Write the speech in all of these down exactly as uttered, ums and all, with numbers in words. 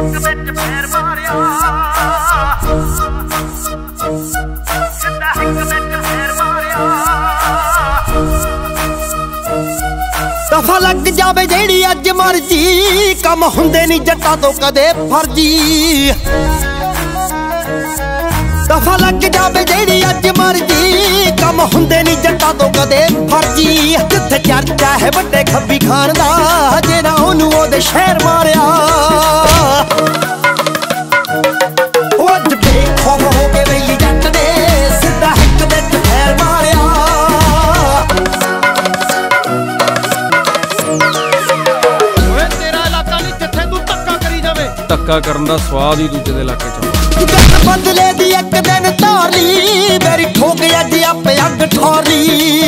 ਦਫਾ ਲੱਗ ਜਾਵੇ ਜਿਹੜੀ ਅੱਜ ਮਰਜੀ, ਕੰਮ ਹੁੰਦੇ ਨਹੀਂ ਜੱਟਾਂ ਤੋਂ ਕਦੇ ਫਰਜੀ। ਦਫਾ ਲੱਗ ਜਾਵੇ ਜਿਹੜੀ ਅੱਜ ਮਰਜੀ, ਕੰਮ ਹੁੰਦੇ ਨਹੀਂ ਜੱਟਾਂ ਤੋਂ ਕਦੇ ਫਰਜੀ। ਕਿੱਥੇ ਚਰਚਾ ਹੈ ਵੱਡੇ ਖੱਬੀ ਖਾਨ ਦਾ, ਜਿਹੜਾ ਉਹਨੂੰ ਉਹਦੇ ਸ਼ਹਿਰ ਮਾਰਿਆ। ਉਹ ਅੱਜ ਬੇਖੌਫ ਹੋ ਕੇ ਵੇਲੀ ਜੱਟ ਨੇ ਸਿੱਧਾ ਹਿੱਕ ਵਿੱਚ ਫੇਰ ਮਾਰਿਆ। ਧੱਕਾ ਕਰਨ ਦਾ ਸਵਾਦ ਹੀ ਦੂਜੇ ਦੇ ਇਲਾਕੇ ਚ। ਗੱਲ ਬਦਲੇ ਦੀ ਇੱਕ ਦਿਨ ਧਾਰਲੀ, ਮੇਰੀ ਠੋਕ ਅੱਜ ਆਪੇ ਅੱਗ ਠਾਰੀ।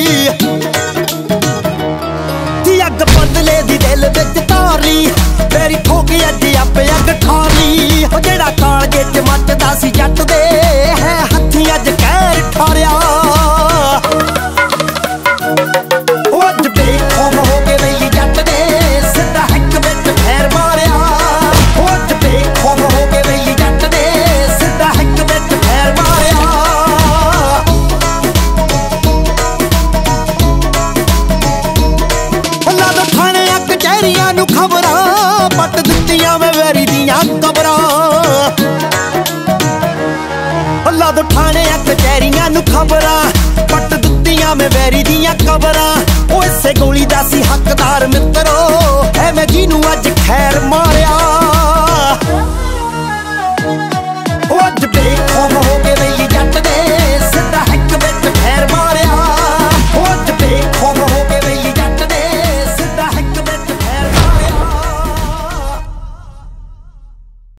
ਦੀ ਅੱਗ ਬਦਲੇ ਦੀ ਦਿਲ ਵਿੱਚ ਧਾਰਲੀ, ਮੇਰੀ ਠੋਕ ਅੱਜ ਆਪੇ ਅੱਗ ਠਾਰੀ। ਉਹ ਜਿਹੜਾ ਕਾਲਜੇ ਚ ਮੱਚਦਾ ਸੀ ਜੱਟ ਦੇ, ਹੈ ਹੱਥੀਂ ਅੱਜ ਕਹਿਰ ਠਾਰਿਆ। ਉਹ ਅੱਜ ਬੇਖੌਫ ਹੋ ਕੇ ਵੇਲੀ ਜੱਟ ਨੇ ਸਿੱਧਾ ਹਿੱਕ ਵਿੱਚ ਫੇਰ ਮਾਰਿਆ। ਨੂੰ ਖਬਰਾਂ ਪੱਟ ਦਿੱਤੀਆਂ ਮੈਂ ਵੈਰੀ ਦੀਆਂ ਕਬਰਾਂ। ਅੱਲਾ ਤੋਂ ਠਾਣਿਆਂ ਕਚਹਿਰੀਆਂ ਨੂੰ ਖਬਰਾਂ ਪੱਟ ਦਿੱਤੀਆਂ ਮੈਂ ਵੈਰੀ ਦੀਆਂ ਕਬਰਾਂ। ਉਹ ਇਸੇ ਗੋਲੀ ਦਾ ਸੀ ਹੱਕਦਾਰ ਮਿੱਤਰੋ, ਐਵੇਂ ਜਿਹਨੂੰ ਅੱਜ ਖੈਰ ਮਾਰਿਆ।